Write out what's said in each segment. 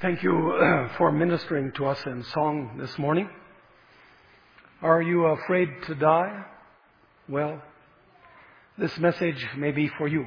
Thank you for ministering to us in song this morning. Are you afraid to die? Well, this message may be for you.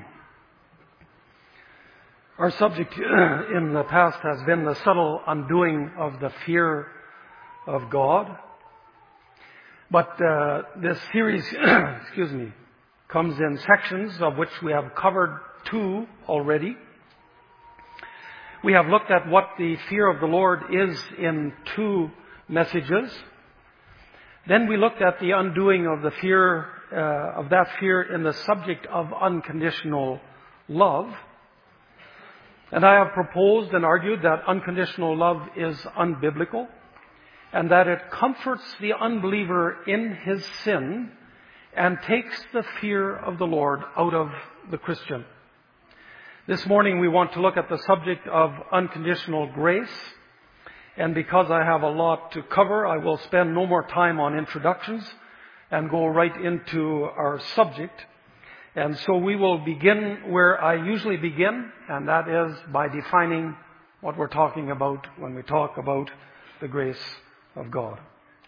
Our subject in the past has been the subtle undoing of the fear of God. But this series, comes in sections of which we have covered 2 already. We have looked at what the fear of the Lord is in 2 messages. Then we looked at the undoing of the fear, of that fear in the subject of unconditional love. And I have proposed and argued that unconditional love is unbiblical and that it comforts the unbeliever in his sin and takes the fear of the Lord out of the Christian. This morning we want to look at the subject of unconditional grace. And because I have a lot to cover, I will spend no more time on introductions and go right into our subject. And so we will begin where I usually begin, and that is by defining what we're talking about when we talk about the grace of God.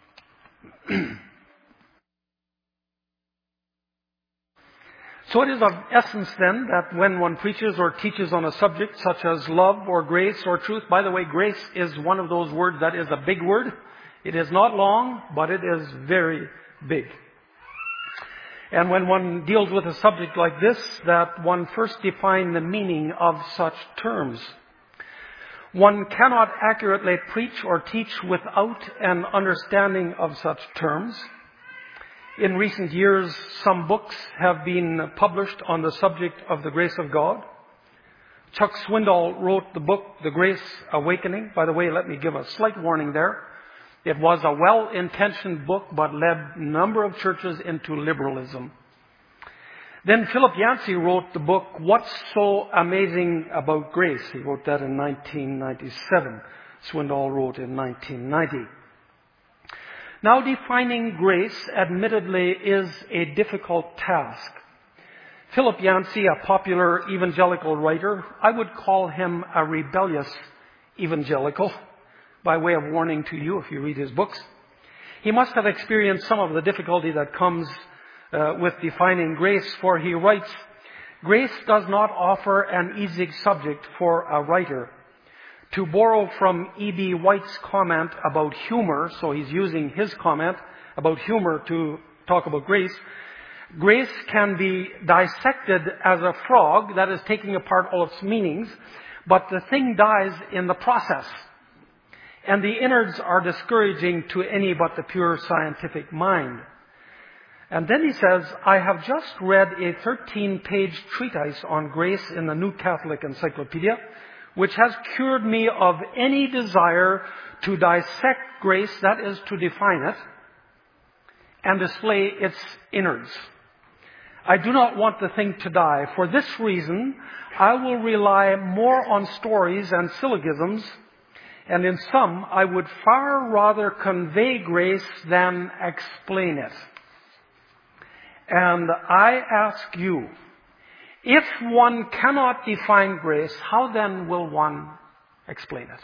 So it is of essence then that when one preaches or teaches on a subject such as love or grace or truth, by the way, grace is one of those words that is a big word. It is not long, but it is very big. And when one deals with a subject like this, that one first define the meaning of such terms. One cannot accurately preach or teach without an understanding of such terms. In recent years, some books have been published on the subject of the grace of God. Chuck Swindoll wrote the book, The Grace Awakening. By the way, let me give a slight warning there. It was a well-intentioned book, but led a number of churches into liberalism. Then Philip Yancey wrote the book, What's So Amazing About Grace? He wrote that in 1997. Swindoll wrote in 1990. Now, defining grace, admittedly, is a difficult task. Philip Yancey, a popular evangelical writer, I would call him a rebellious evangelical, by way of warning to you if you read his books. He must have experienced some of the difficulty that comes with defining grace, for he writes, grace does not offer an easy subject for a writer. To borrow from E.B. White's comment about humor, so he's using his comment about humor to talk about grace. Grace can be dissected as a frog that is taking apart all its meanings, but the thing dies in the process. And the innards are discouraging to any but the pure scientific mind. And then he says, I have just read a 13-page treatise on grace in the New Catholic Encyclopedia, which has cured me of any desire to dissect grace, that is, to define it, and display its innards. I do not want the thing to die. For this reason, I will rely more on stories and syllogisms, and in some, I would far rather convey grace than explain it. And I ask you, if one cannot define grace, how then will one explain it?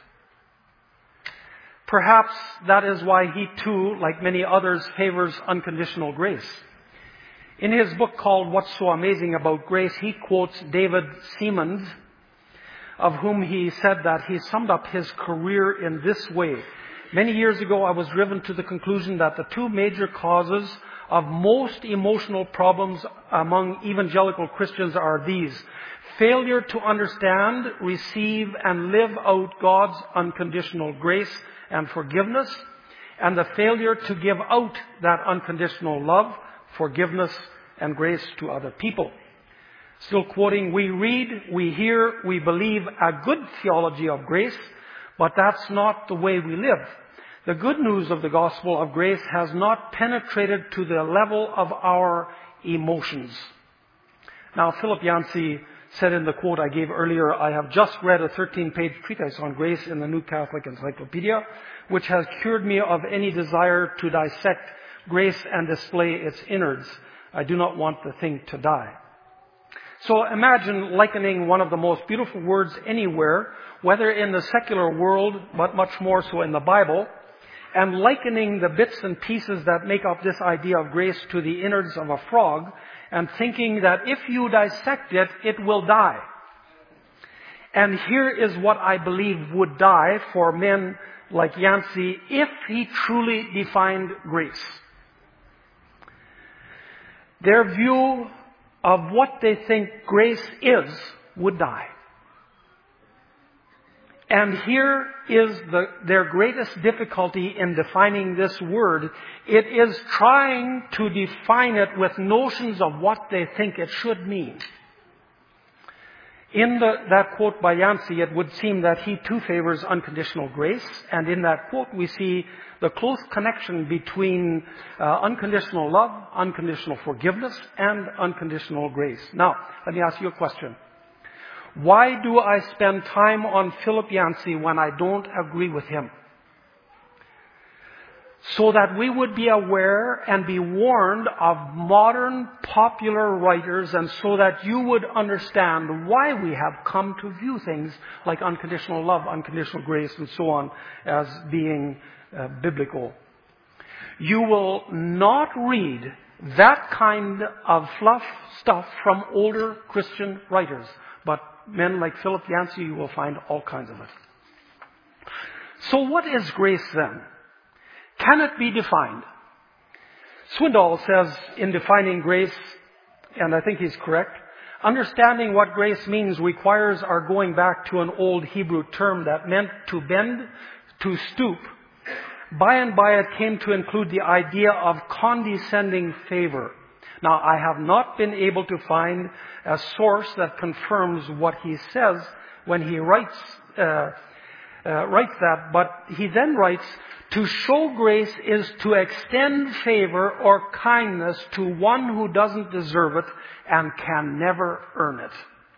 Perhaps that is why he too, like many others, favors unconditional grace. In his book called What's So Amazing About Grace, he quotes David Seamands, of whom he said that he summed up his career in this way. Many years ago, I was driven to the conclusion that the 2 major causes of most emotional problems among evangelical Christians are these: failure to understand, receive, and live out God's unconditional grace and forgiveness, and the failure to give out that unconditional love, forgiveness, and grace to other people. Still quoting, we read, we hear, we believe a good theology of grace, but that's not the way we live. The good news of the gospel of grace has not penetrated to the level of our emotions. Now, Philip Yancey said in the quote I gave earlier, I have just read a 13-page treatise on grace in the New Catholic Encyclopedia, which has cured me of any desire to dissect grace and display its innards. I do not want the thing to die. So imagine likening one of the most beautiful words anywhere, whether in the secular world, but much more so in the Bible, and likening the bits and pieces that make up this idea of grace to the innards of a frog, and thinking that if you dissect it, it will die. And here is what I believe would die for men like Yancey if he truly defined grace. Their view of what they think grace is would die. And here is their greatest difficulty in defining this word. It is trying to define it with notions of what they think it should mean. In that quote by Yancey, it would seem that he too favors unconditional grace. And in that quote, we see the close connection between unconditional love, unconditional forgiveness, and unconditional grace. Now, let me ask you a question. Why do I spend time on Philip Yancey when I don't agree with him? So that we would be aware and be warned of modern popular writers, and so that you would understand why we have come to view things like unconditional love, unconditional grace, and so on as being biblical. You will not read that kind of fluff stuff from older Christian writers, but men like Philip Yancey, you will find all kinds of it. So what is grace then? Can it be defined? Swindoll says in defining grace, and I think he's correct, understanding what grace means requires our going back to an old Hebrew term that meant to bend, to stoop. By and by it came to include the idea of condescending favor. Now, I have not been able to find a source that confirms what he says when he writes that, but he then writes, to show grace is to extend favor or kindness to one who doesn't deserve it and can never earn it.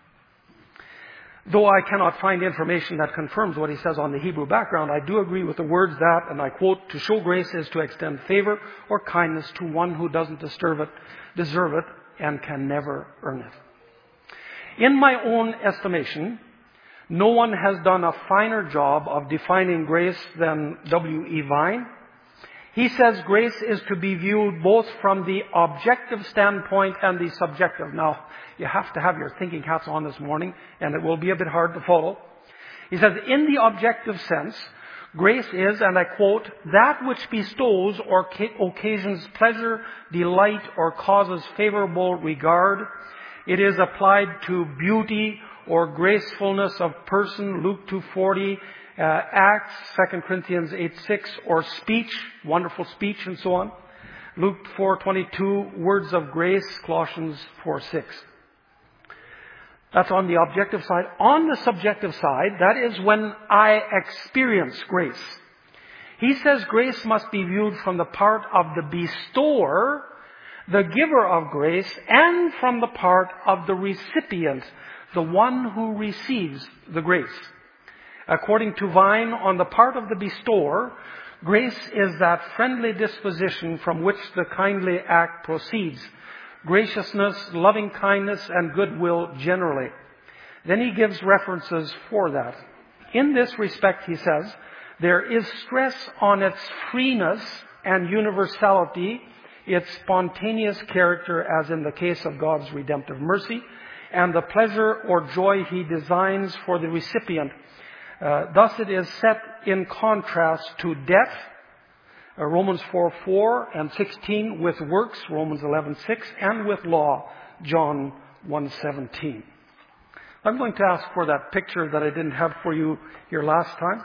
Though I cannot find information that confirms what he says on the Hebrew background, I do agree with the words that, and I quote, to show grace is to extend favor or kindness to one who doesn't deserve it and can never earn it. In my own estimation, no one has done a finer job of defining grace than W.E. Vine. He says grace is to be viewed both from the objective standpoint and the subjective. Now, you have to have your thinking hats on this morning, and it will be a bit hard to follow. He says, in the objective sense, grace is, and I quote, that which bestows or occasions pleasure, delight, or causes favorable regard. It is applied to beauty or gracefulness of person, Luke 2:40, Acts, 2 Corinthians 8:6, or speech, wonderful speech, and so on. Luke 4:22, words of grace, Colossians 4:6. That's on the objective side. On the subjective side, that is when I experience grace. He says grace must be viewed from the part of the bestower, the giver of grace, and from the part of the recipient, the one who receives the grace. According to Vine, on the part of the bestower, grace is that friendly disposition from which the kindly act proceeds. Graciousness, loving kindness, and goodwill generally. Then he gives references for that. In this respect, he says, there is stress on its freeness and universality, its spontaneous character, as in the case of God's redemptive mercy, and the pleasure or joy he designs for the recipient. Thus it is set in contrast to debt, Romans 4:4 and 16, with works, Romans 11:6, and with law, John 1:17. I'm going to ask for that picture that I didn't have for you here last time.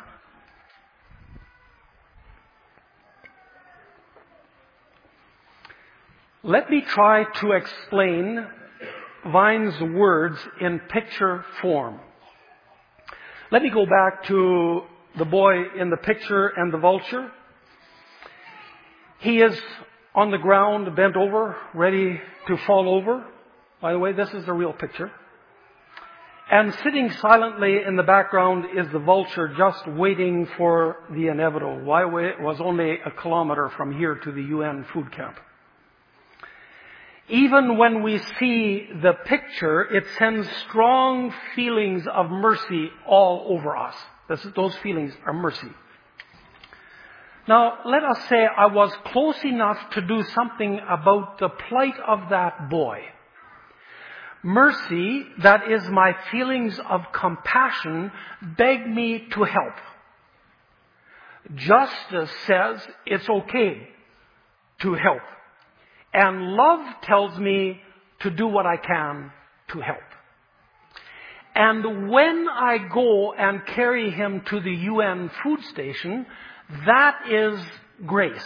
Let me try to explain Vine's words in picture form. Let me go back to the boy in the picture and the vulture. He is on the ground, bent over, ready to fall over. By the way, this is the real picture. And sitting silently in the background is the vulture, just waiting for the inevitable. Why it was only a kilometer from here to the UN food camp. Even when we see the picture, it sends strong feelings of mercy all over us. Those feelings are mercy. Now, let us say I was close enough to do something about the plight of that boy. Mercy, that is my feelings of compassion, beg me to help. Justice says it's okay to help. And love tells me to do what I can to help. And when I go and carry him to the UN food station, that is grace.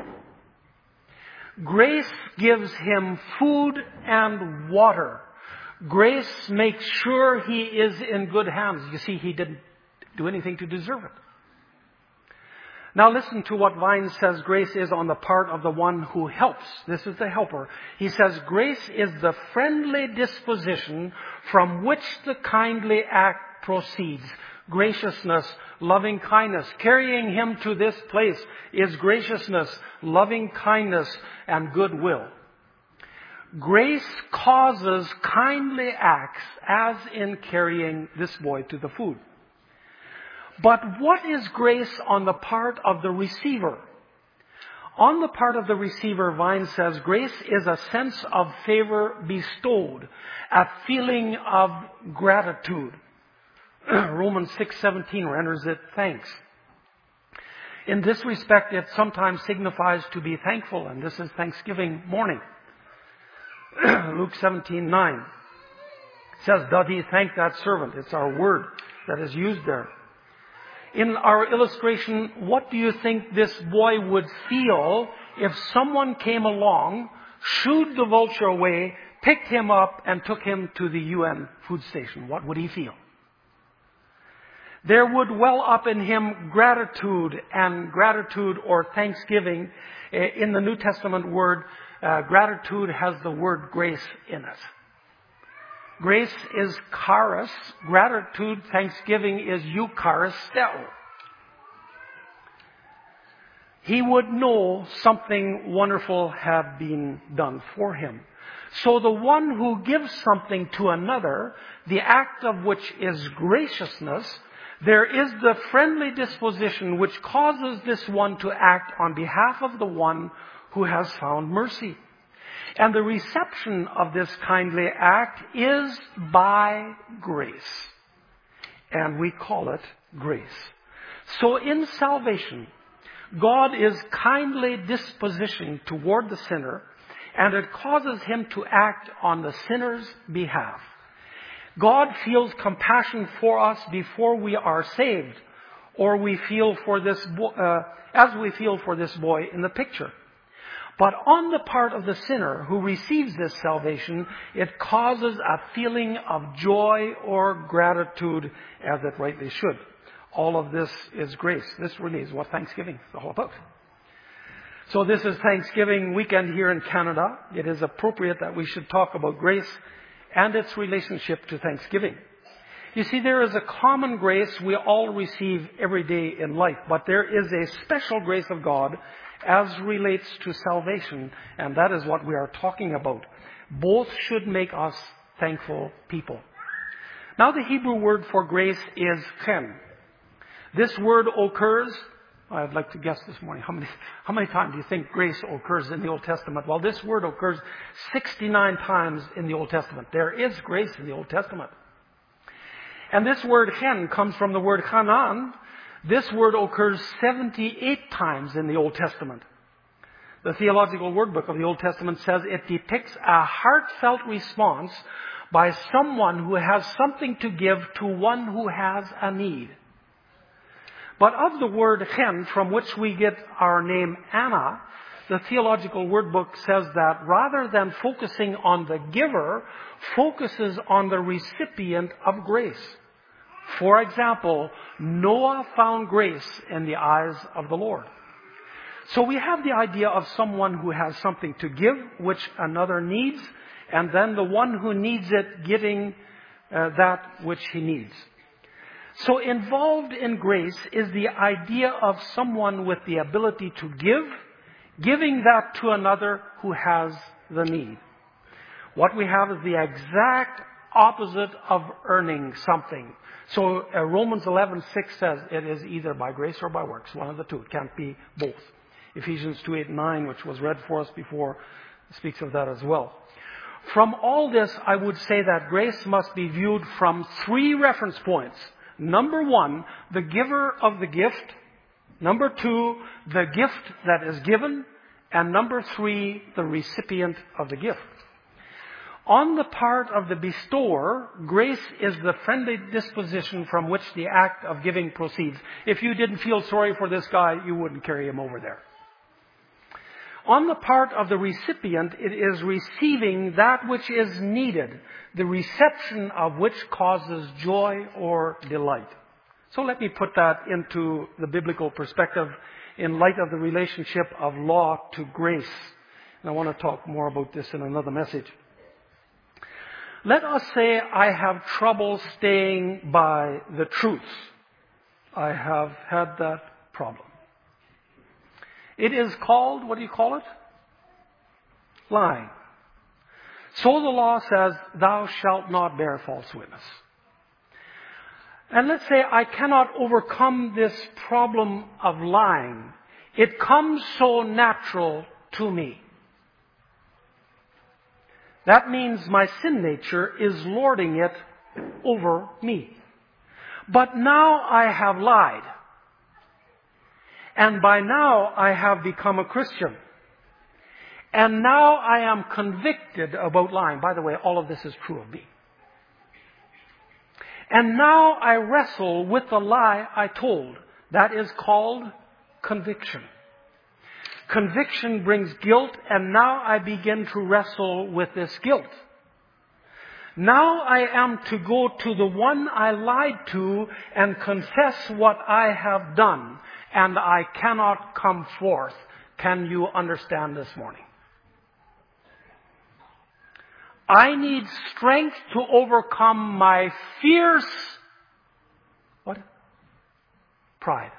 Grace gives him food and water. Grace makes sure he is in good hands. You see, he didn't do anything to deserve it. Now listen to what Vine says grace is on the part of the one who helps. This is the helper. He says grace is the friendly disposition from which the kindly act proceeds. Graciousness, loving kindness. Carrying him to this place is graciousness, loving kindness, and goodwill. Grace causes kindly acts, as in carrying this boy to the food. But what is grace on the part of the receiver? On the part of the receiver, Vine says, grace is a sense of favor bestowed, a feeling of gratitude. Romans 6:17 renders it thanks. In this respect, it sometimes signifies to be thankful, and this is Thanksgiving morning. Luke 17:9 says, doth he thank that servant? It's our word that is used there. In our illustration, what do you think this boy would feel if someone came along, shooed the vulture away, picked him up, and took him to the UN food station? What would he feel? There would well up in him gratitude or thanksgiving. In the New Testament word, gratitude has the word grace in it. Grace is charis. Gratitude, thanksgiving is eucharisteo. He would know something wonderful had been done for him. So the one who gives something to another, the act of which is graciousness, there is the friendly disposition which causes this one to act on behalf of the one who has found mercy. And the reception of this kindly act is by grace. And we call it grace. So in salvation, God is kindly dispositioned toward the sinner, and it causes him to act on the sinner's behalf. God feels compassion for us before we are saved, or we feel for this as we feel for this boy in the picture. But on the part of the sinner who receives this salvation, it causes a feeling of joy or gratitude, as it rightly should. All of this is grace. This really is what Thanksgiving is all about. So this is Thanksgiving weekend here in Canada. It is appropriate that we should talk about grace and its relationship to Thanksgiving. You see, there is a common grace we all receive every day in life, but there is a special grace of God as relates to salvation, and that is what we are talking about. Both should make us thankful people. Now the Hebrew word for grace is chen. This word occurs, I'd like to guess this morning, how many times do you think grace occurs in the Old Testament? Well, this word occurs 69 times in the Old Testament. There is grace in the Old Testament. And this word chen comes from the word chanan. This word occurs 78 times in the Old Testament. The Theological Word Book of the Old Testament says it depicts a heartfelt response by someone who has something to give to one who has a need. But of the word chen, from which we get our name Anna, the Theological Word Book says that rather than focusing on the giver, focuses on the recipient of grace. For example, Noah found grace in the eyes of the Lord. So we have the idea of someone who has something to give, which another needs, and then the one who needs it getting that which he needs. So involved in grace is the idea of someone with the ability to give, giving that to another who has the need. What we have is the exact opposite of earning something. So Romans 11:6 says it is either by grace or by works. One of the two. It can't be both. Ephesians 2:8-9, which was read for us before, speaks of that as well. From all this, I would say that grace must be viewed from 3 reference points. Number 1, the giver of the gift. Number 2, the gift that is given. And number 3, the recipient of the gift. On the part of the bestower, grace is the friendly disposition from which the act of giving proceeds. If you didn't feel sorry for this guy, you wouldn't carry him over there. On the part of the recipient, it is receiving that which is needed, the reception of which causes joy or delight. So let me put that into the biblical perspective in light of the relationship of law to grace. And I want to talk more about this in another message. Let us say I have trouble staying by the truth. I have had that problem. It is called, what do you call it? Lying. So the law says, thou shalt not bear false witness. And let's say I cannot overcome this problem of lying. It comes so natural to me. That means my sin nature is lording it over me. But now I have lied. And by now I have become a Christian. And now I am convicted about lying. By the way, all of this is true of me. And now I wrestle with the lie I told. That is called conviction. Conviction brings guilt, and now I begin to wrestle with this guilt. Now I am to go to the one I lied to and confess what I have done, and I cannot come forth. Can you understand this morning? I need strength to overcome my fierce, pride.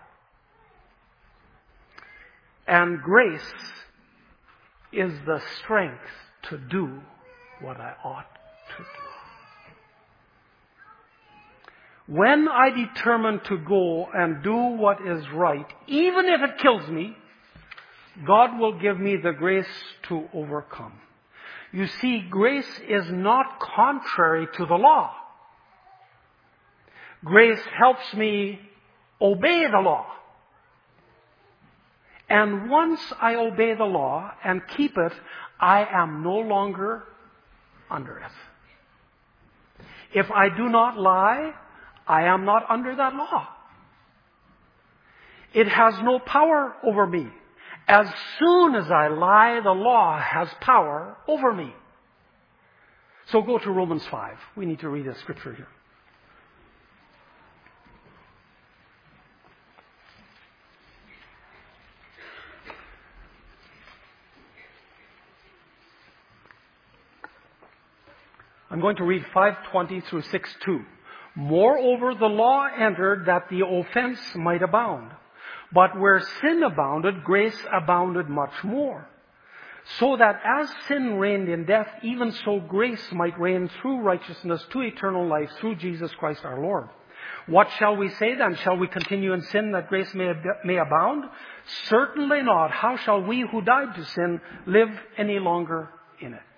And grace is the strength to do what I ought to do. When I determine to go and do what is right, even if it kills me, God will give me the grace to overcome. You see, grace is not contrary to the law. Grace helps me obey the law. And once I obey the law and keep it, I am no longer under it. If I do not lie, I am not under that law. It has no power over me. As soon as I lie, the law has power over me. So go to Romans 5. We need to read a scripture here. I'm going to read 5:20 through 6:2. Moreover, the law entered that the offense might abound. But where sin abounded, grace abounded much more. So that as sin reigned in death, even so grace might reign through righteousness to eternal life through Jesus Christ our Lord. What shall we say then? Shall we continue in sin that grace may abound? Certainly not. How shall we who died to sin live any longer in it?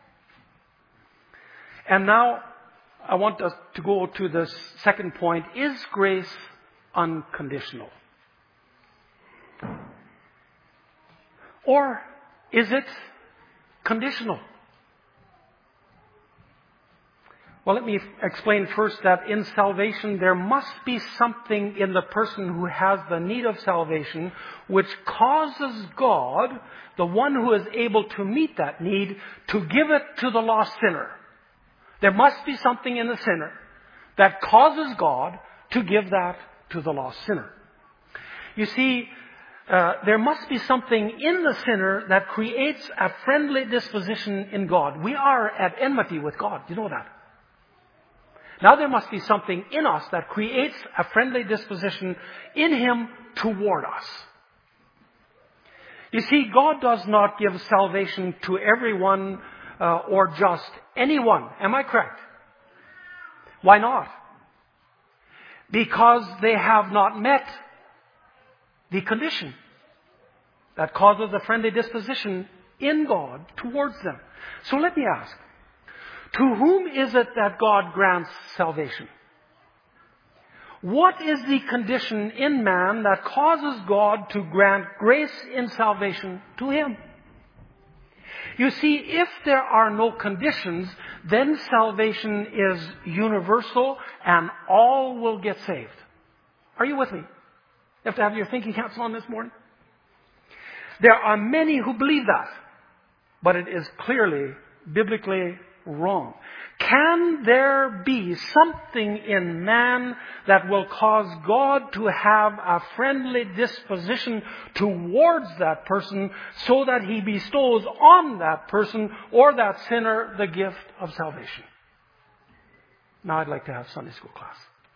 And now I want us to go to the second point. Is grace unconditional? Or is it conditional? Well, let me explain first that in salvation there must be something in the person who has the need of salvation which causes God, the one who is able to meet that need, to give it to the lost sinner. There must be something in the sinner that causes God to give that to the lost sinner. You see, there must be something in the sinner that creates a friendly disposition in God. We are at enmity with God. Do you know that? Now there must be something in us that creates a friendly disposition in Him toward us. You see, God does not give salvation to everyone or just anyone. Am I correct? Why not? Because they have not met the condition that causes a friendly disposition in God towards them. So let me ask, to whom is it that God grants salvation? What is the condition in man that causes God to grant grace in salvation to him? You see, if there are no conditions, then salvation is universal and all will get saved. Are you with me? You have to have your thinking caps on this morning. There are many who believe that, but it is clearly biblically wrong. Can there be something in man that will cause God to have a friendly disposition towards that person so that he bestows on that person or that sinner the gift of salvation? Now I'd like to have Sunday school class.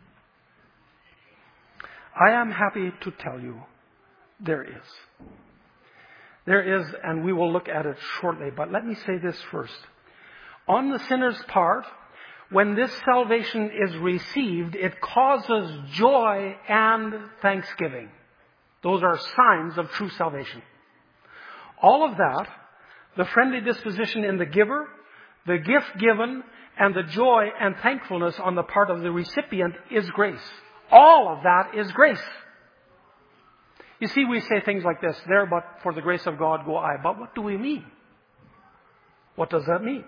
I am happy to tell you there is. There is, and we will look at it shortly, but let me say this first. On the sinner's part, when this salvation is received, it causes joy and thanksgiving. Those are signs of true salvation. All of that, the friendly disposition in the giver, the gift given, and the joy and thankfulness on the part of the recipient is grace. All of that is grace. You see, we say things like this, there but for the grace of God go I. But what do we mean? What does that mean?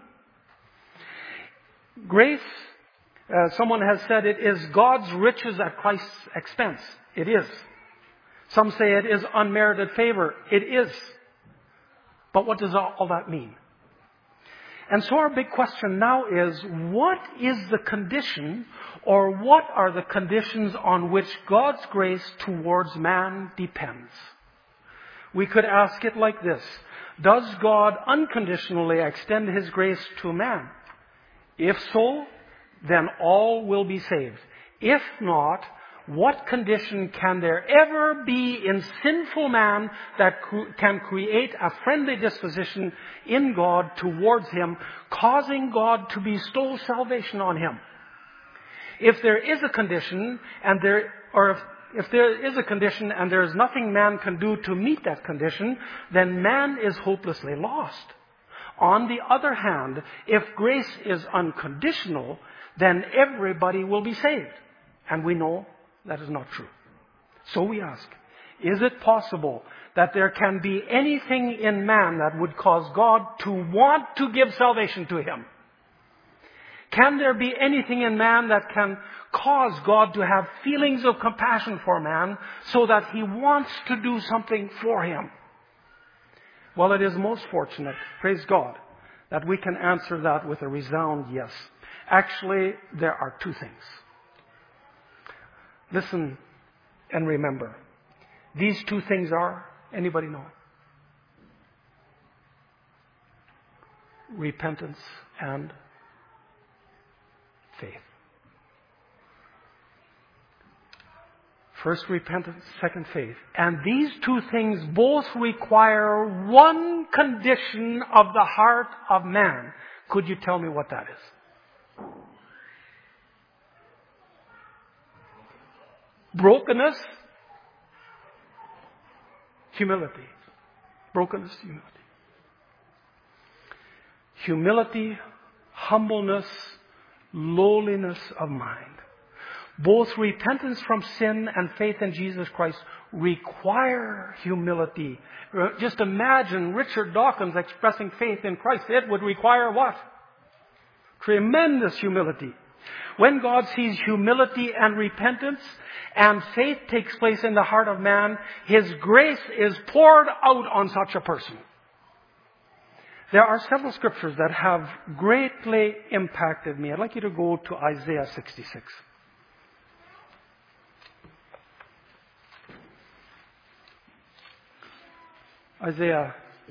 Grace, someone has said, it is God's riches at Christ's expense. It is. Some say it is unmerited favor. It is. But what does all that mean? And so our big question now is, what is the condition, or what are the conditions on which God's grace towards man depends? We could ask it like this. Does God unconditionally extend His grace to man? If so, then all will be saved. If not, what condition can there ever be in sinful man that can create a friendly disposition in God towards him, causing God to bestow salvation on him? If there is a condition, if there is a condition and there is nothing man can do to meet that condition, then man is hopelessly lost. On the other hand, if grace is unconditional, then everybody will be saved. And we know that is not true. So we ask, is it possible that there can be anything in man that would cause God to want to give salvation to him? Can there be anything in man that can cause God to have feelings of compassion for man so that he wants to do something for him? Well, it is most fortunate, praise God, that we can answer that with a resound yes. Actually, there are two things. Listen and remember. These two things are, anybody know? Repentance and faith. First repentance, second faith. And these two things both require one condition of the heart of man. Could you tell me what that is? Brokenness, humility. Brokenness, humility. Humility, humbleness, lowliness of mind. Both repentance from sin and faith in Jesus Christ require humility. Just imagine Richard Dawkins expressing faith in Christ. It would require what? Tremendous humility. When God sees humility and repentance and faith takes place in the heart of man, His grace is poured out on such a person. There are several scriptures that have greatly impacted me. I'd like you to go to Isaiah 66. Isaiah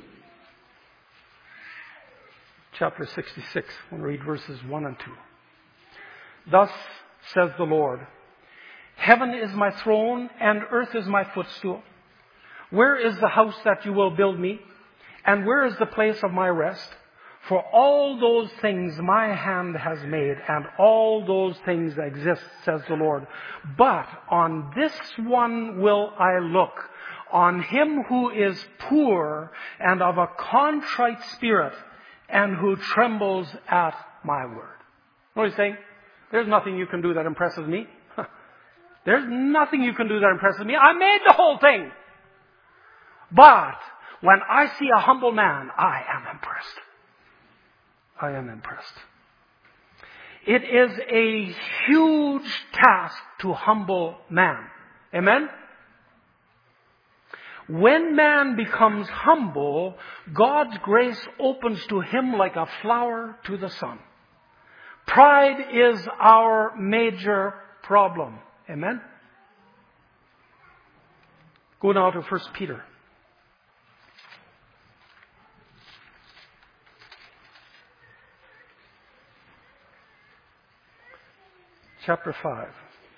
chapter 66. We'll read verses 1 and 2. Thus says the Lord, Heaven is my throne and earth is my footstool. Where is the house that you will build me? And where is the place of my rest? For all those things my hand has made, and all those things exist, says the Lord. But on this one will I look, on him who is poor and of a contrite spirit, and who trembles at my word. What are you saying? There's nothing you can do that impresses me. There's nothing you can do that impresses me. I made the whole thing. But when I see a humble man, I am impressed. I am impressed. It is a huge task to humble man. Amen? When man becomes humble, God's grace opens to him like a flower to the sun. Pride is our major problem. Amen? Go now to 1 Peter. Chapter 5.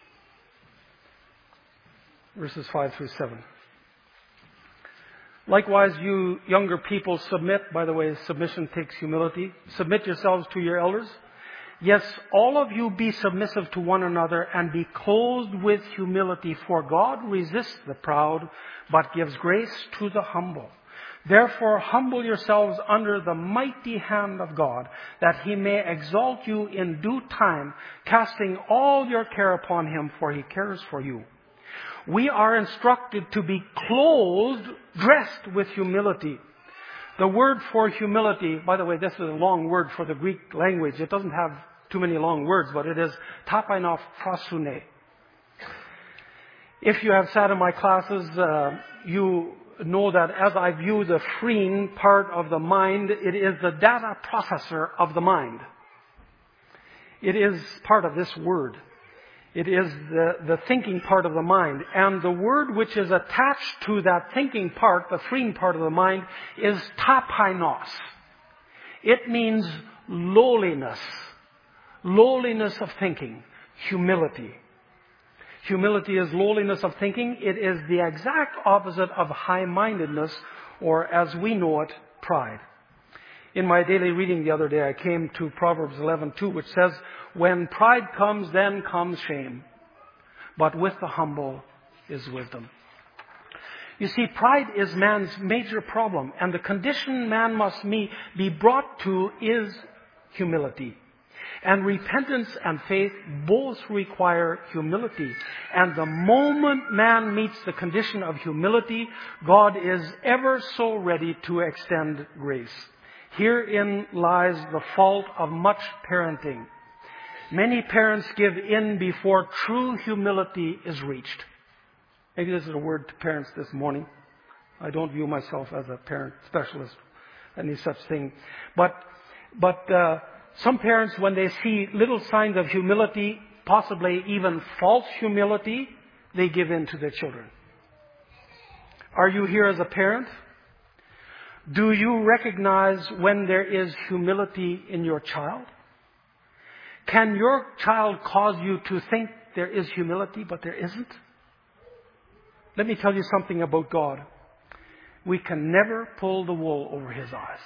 Verses 5 through 7. Likewise, you younger people submit. By the way, submission takes humility. Submit yourselves to your elders. Yes, all of you be submissive to one another and be clothed with humility, for God resists the proud, but gives grace to the humble. Therefore, humble yourselves under the mighty hand of God, that he may exalt you in due time, casting all your care upon him, for he cares for you. We are instructed to be clothed, dressed with humility. The word for humility, by the way, this is a long word for the Greek language. It doesn't have too many long words, but it is tapainos phrosyne. If you have sat in my classes, you know that as I view the phrene part of the mind, it is the data processor of the mind. It is part of this word. It is the thinking part of the mind. And the word which is attached to that thinking part, the phrene part of the mind, is tapainos. It means lowliness. Lowliness of thinking. Humility. Humility is lowliness of thinking. It is the exact opposite of high-mindedness, or as we know it, pride. In my daily reading the other day, I came to Proverbs 11:2, which says, when pride comes, then comes shame. But with the humble is wisdom. You see, pride is man's major problem. And the condition man must be brought to is humility. And repentance and faith both require humility. And the moment man meets the condition of humility, God is ever so ready to extend grace. Herein lies the fault of much parenting. Many parents give in before true humility is reached. Maybe this is a word to parents this morning. I don't view myself as a parent specialist, any such thing. But some parents, when they see little signs of humility, possibly even false humility, they give in to their children. Are you here as a parent? Do you recognize when there is humility in your child? Can your child cause you to think there is humility, but there isn't? Let me tell you something about God. We can never pull the wool over his eyes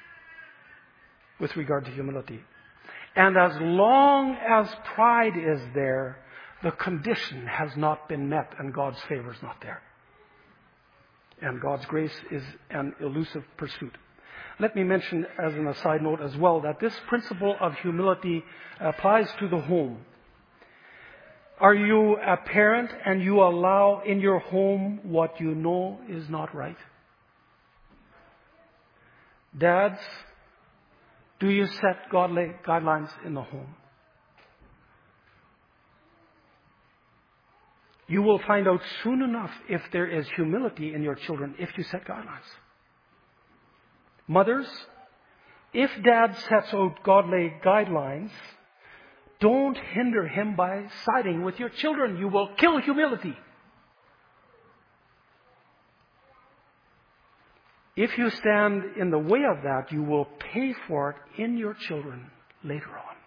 with regard to humility. And as long as pride is there, the condition has not been met and God's favor is not there. And God's grace is an elusive pursuit. Let me mention as an aside note as well that this principle of humility applies to the home. Are you a parent and you allow in your home what you know is not right? Dads, do you set godly guidelines in the home? You will find out soon enough if there is humility in your children if you set guidelines. Mothers, if dad sets out godly guidelines, don't hinder him by siding with your children. You will kill humility. If you stand in the way of that, you will pay for it in your children later on.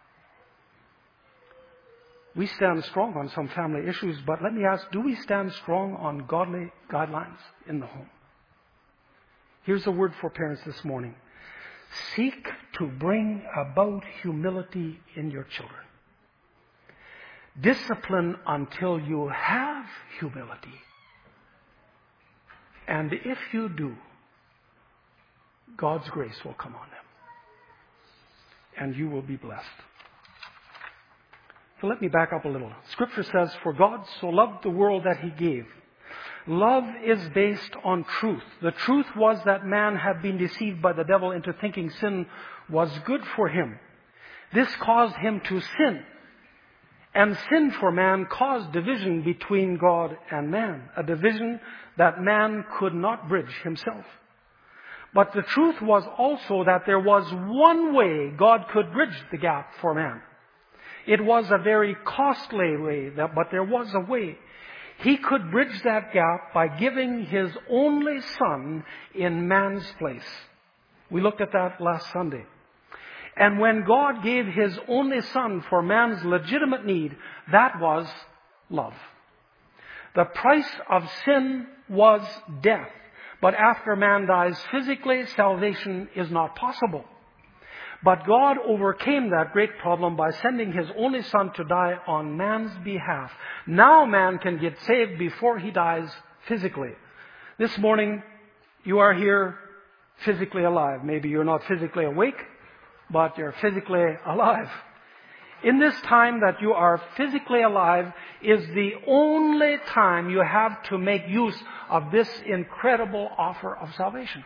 We stand strong on some family issues, but let me ask, do we stand strong on godly guidelines in the home? Here's a word for parents this morning. Seek to bring about humility in your children. Discipline until you have humility. And if you do, God's grace will come on them. And you will be blessed. So let me back up a little. Scripture says, "For God so loved the world that He gave." Love is based on truth. The truth was that man had been deceived by the devil into thinking sin was good for him. This caused him to sin. And sin for man caused division between God and man, a division that man could not bridge himself. But the truth was also that there was one way God could bridge the gap for man. It was a very costly way, but there was a way. He could bridge that gap by giving His only Son in man's place. We looked at that last Sunday. And when God gave His only Son for man's legitimate need, that was love. The price of sin was death. But after man dies physically, salvation is not possible. But God overcame that great problem by sending His only Son to die on man's behalf. Now man can get saved before he dies physically. This morning, you are here physically alive. Maybe you're not physically awake, but you're physically alive. In this time that you are physically alive is the only time you have to make use of this incredible offer of salvation.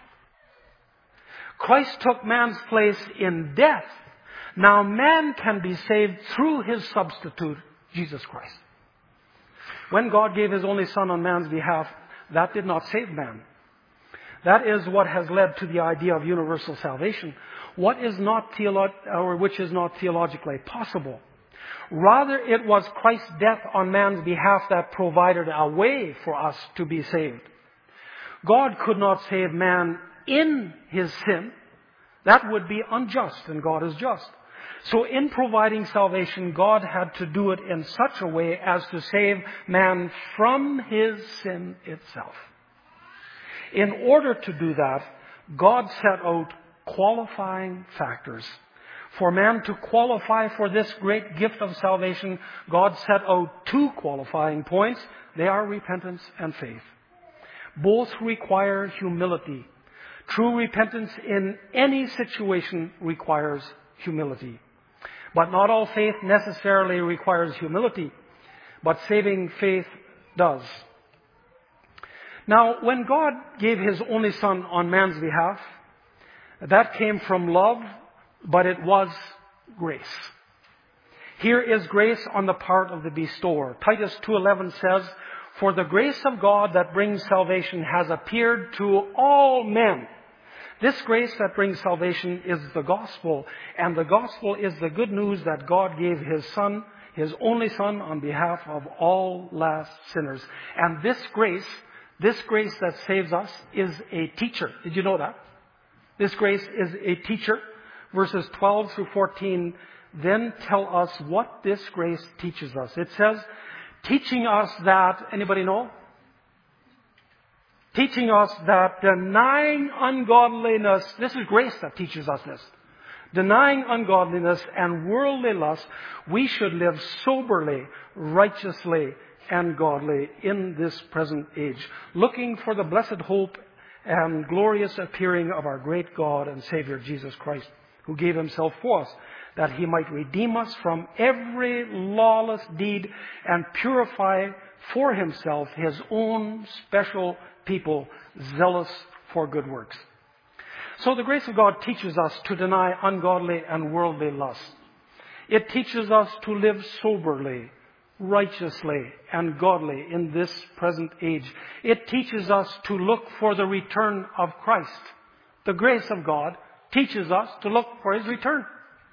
Christ took man's place in death. Now man can be saved through His substitute, Jesus Christ. When God gave His only Son on man's behalf, that did not save man. That is what has led to the idea of universal salvation, which is not theologically possible. Rather, it was Christ's death on man's behalf that provided a way for us to be saved. God could not save man in his sin. That would be unjust, and God is just. So in providing salvation, God had to do it in such a way as to save man from his sin itself. In order to do that, God set out qualifying factors. For man to qualify for this great gift of salvation, God set out two qualifying points. They are repentance and faith. Both require humility. True repentance in any situation requires humility. But not all faith necessarily requires humility, but saving faith does. Now, when God gave His only Son on man's behalf, that came from love, but it was grace. Here is grace on the part of the bestower. Titus 2:11 says, "For the grace of God that brings salvation has appeared to all men." This grace that brings salvation is the gospel. And the gospel is the good news that God gave His Son, His only Son, on behalf of all lost sinners. And this grace that saves us, is a teacher. Did you know that? This grace is a teacher. Verses 12 through 14 then tell us what this grace teaches us. It says, teaching us that, anybody know? Teaching us that denying ungodliness, this is grace that teaches us this. Denying ungodliness and worldly lust, we should live soberly, righteously, and godly in this present age, looking for the blessed hope and glorious appearing of our great God and Savior Jesus Christ, who gave Himself for us, that He might redeem us from every lawless deed and purify for Himself His own special people, zealous for good works. So the grace of God teaches us to deny ungodly and worldly lust. It teaches us to live soberly, righteously, and godly in this present age. It teaches us to look for the return of Christ. The grace of God teaches us to look for His return.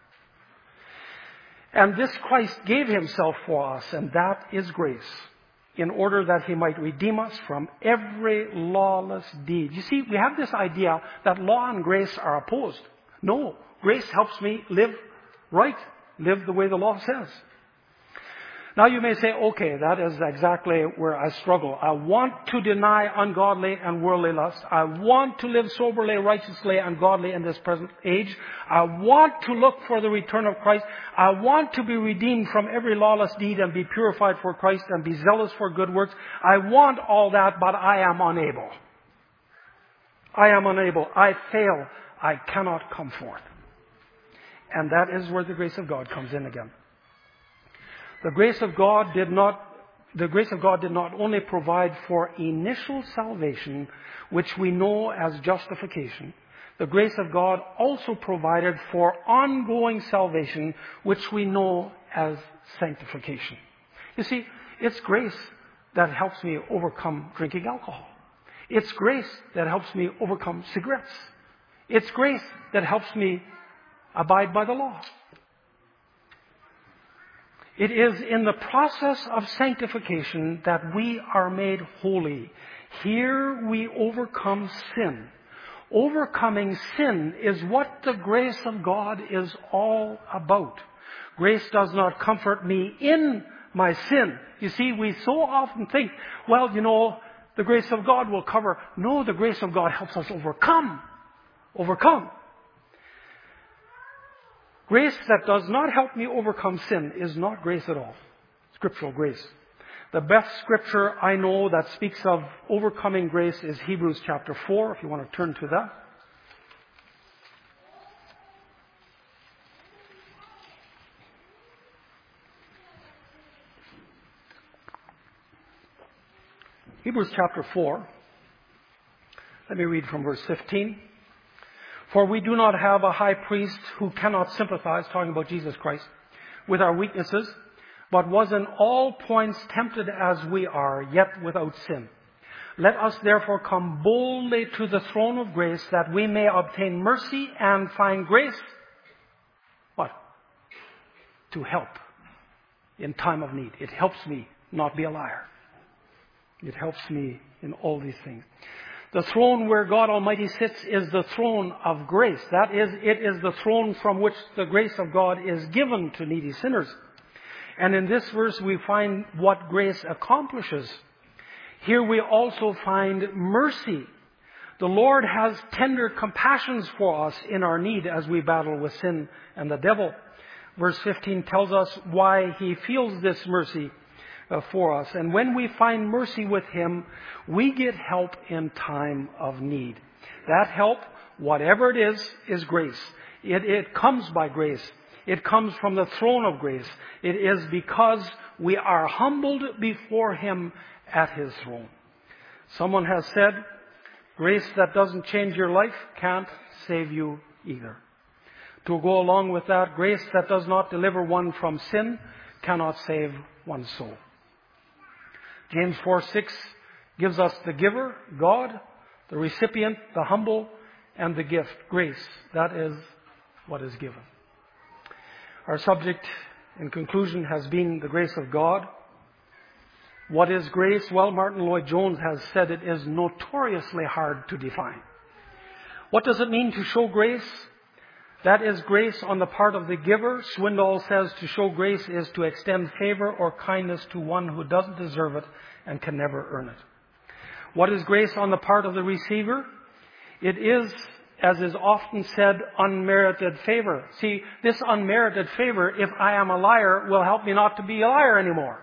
And this Christ gave Himself for us, and that is grace, in order that He might redeem us from every lawless deed. You see, we have this idea that law and grace are opposed. No, grace helps me live right, live the way the law says. Now you may say, okay, that is exactly where I struggle. I want to deny ungodly and worldly lust. I want to live soberly, righteously, and godly in this present age. I want to look for the return of Christ. I want to be redeemed from every lawless deed and be purified for Christ and be zealous for good works. I want all that, but I am unable. I am unable. I fail. I cannot come forth. And that is where the grace of God comes in again. The grace of God did not only provide for initial salvation, which we know as justification. The grace of God also provided for ongoing salvation, which we know as sanctification. You see, it's grace that helps me overcome drinking alcohol. It's grace that helps me overcome cigarettes. It's grace that helps me abide by the law. It is in the process of sanctification that we are made holy. Here we overcome sin. Overcoming sin is what the grace of God is all about. Grace does not comfort me in my sin. You see, we so often think, well, the grace of God will cover. No, the grace of God helps us overcome. Overcome. Grace that does not help me overcome sin is not grace at all. Scriptural grace. The best scripture I know that speaks of overcoming grace is Hebrews chapter 4, if you want to turn to that. Hebrews chapter 4. Let me read from verse 15. For we do not have a high priest who cannot sympathize, talking about Jesus Christ, with our weaknesses, but was in all points tempted as we are, yet without sin. Let us therefore come boldly to the throne of grace, that we may obtain mercy and find grace. What? To help in time of need. It helps me not be a liar. It helps me in all these things. The throne where God Almighty sits is the throne of grace. That is, it is the throne from which the grace of God is given to needy sinners. And in this verse we find what grace accomplishes. Here we also find mercy. The Lord has tender compassions for us in our need as we battle with sin and the devil. Verse 15 tells us why He feels this mercy for us. And when we find mercy with Him, we get help in time of need. That help, whatever it is grace. It comes by grace. It comes from the throne of grace. It is because we are humbled before Him at His throne. Someone has said, grace that doesn't change your life can't save you either. To go along with that, grace that does not deliver one from sin cannot save one's soul. James 4:6 gives us the giver, God, the recipient, the humble, and the gift, grace. That is what is given. Our subject, in conclusion, has been the grace of God. What is grace? Well, Martin Lloyd-Jones has said it is notoriously hard to define. What does it mean to show grace? That is grace on the part of the giver. Swindoll says to show grace is to extend favor or kindness to one who doesn't deserve it and can never earn it. What is grace on the part of the receiver? It is, as is often said, unmerited favor. See, this unmerited favor, if I am a liar, will help me not to be a liar anymore.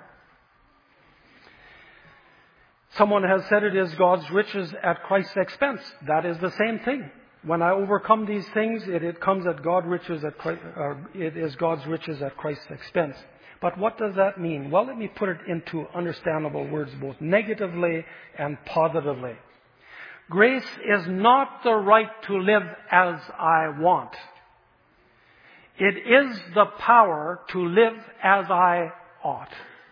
Someone has said it is God's riches at Christ's expense. That is the same thing. When I overcome these things, it comes at God's riches at Christ, it is God's riches at Christ's expense. But what does that mean? Well, let me put it into understandable words, both negatively and positively. Grace is not the right to live as I want. It is the power to live as I ought.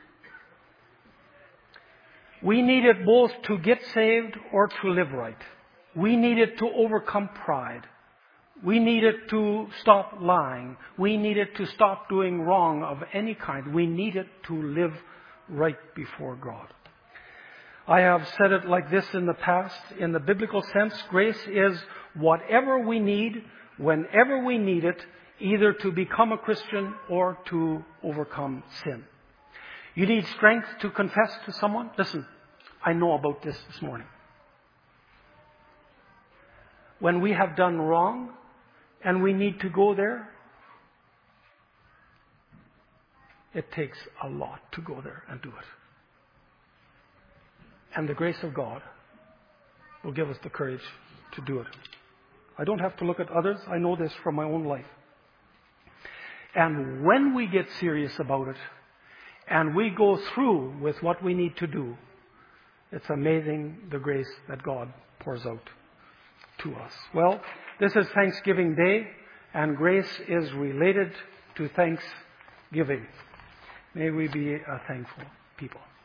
We need it both to get saved or to live right. We need it to overcome pride. We need it to stop lying. We need it to stop doing wrong of any kind. We need it to live right before God. I have said it like this in the past. In the biblical sense, grace is whatever we need, whenever we need it, either to become a Christian or to overcome sin. You need strength to confess to someone? Listen, I know about this morning. When we have done wrong and we need to go there, it takes a lot to go there and do it. And the grace of God will give us the courage to do it. I don't have to look at others. I know this from my own life. And when we get serious about it, and we go through with what we need to do, it's amazing the grace that God pours out to us. Well, this is Thanksgiving Day, and grace is related to thanksgiving. May we be a thankful people.